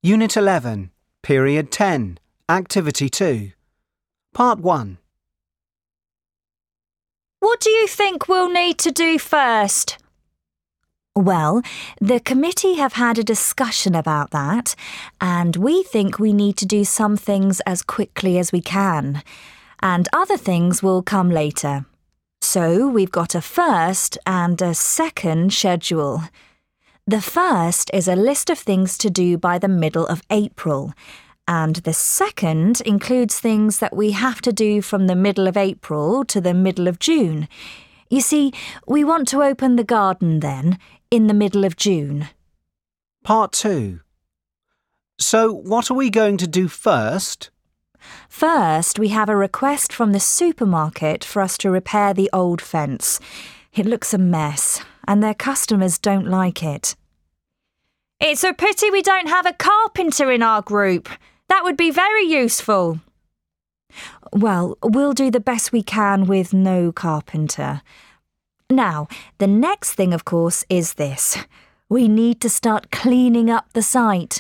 Unit 11, Period 10, Activity 2. Part 1. What do you think we'll need to do first? Well, the committee have had a discussion about that, and we think we need to do some things as quickly as we can, and other things will come later. So we've got a first and a second schedule. The first is a list of things to do by the middle of April, and the second includes things that we have to do from the middle of April to the middle of June. You see, we want to open the garden then, in the middle of June. Part 2. So what are we going to do first? First, we have a request from the supermarket for us to repair the old fence. It looks a mess, and their customers don't like it. It's a pity we don't have a carpenter in our group. That would be very useful. Well, we'll do the best we can with no carpenter. Now, the next thing, of course, is this. We need to start cleaning up the site.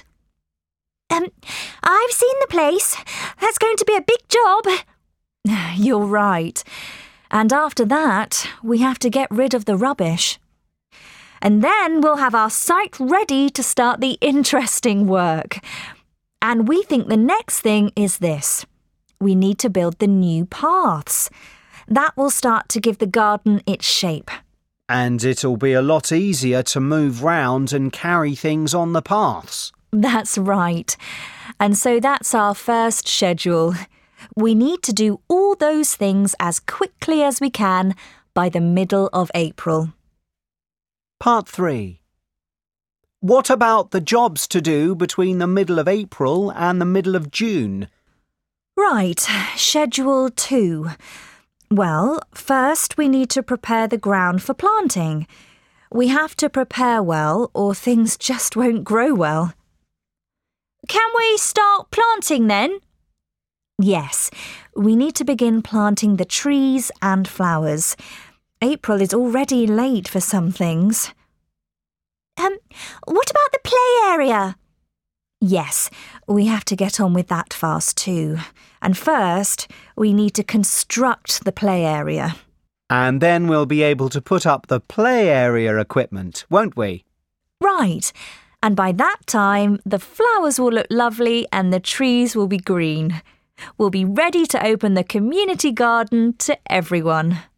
I've seen the place. That's going to be a big job. You're right. And after that, we have to get rid of the rubbish. And then we'll have our site ready to start the interesting work. And we think the next thing is this. We need to build the new paths. That will start to give the garden its shape. And it'll be a lot easier to move round and carry things on the paths. That's right. And so that's our first schedule. We need to do all those things as quickly as we can by the middle of April. Part 3. What about the jobs to do between the middle of April and the middle of June? Right, Schedule 2. Well, first we need to prepare the ground for planting. We have to prepare well or things just won't grow well. Can we start planting then? Yes, we need to begin planting the trees and flowers. April is already late for some things. What about the play area? Yes, we have to get on with that fast too. And first, we need to construct the play area. And then we'll be able to put up the play area equipment, won't we? Right. And by that time, the flowers will look lovely and the trees will be green. We'll be ready to open the community garden to everyone.